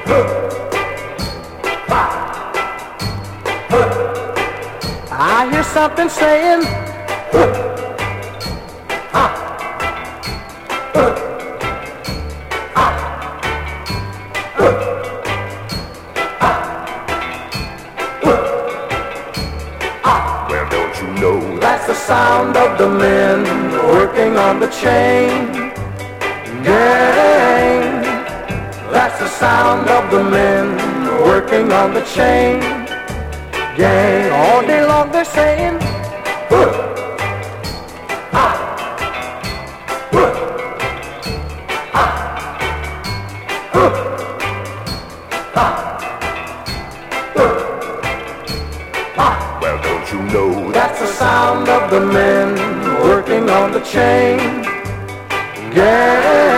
I hear something saying, well, don't you know that's the sound of the men working on the chain gang. That's the sound of the men working on the chain gang. All day long they're saying, well, don't you know that's the sound of the men working on the chain gang.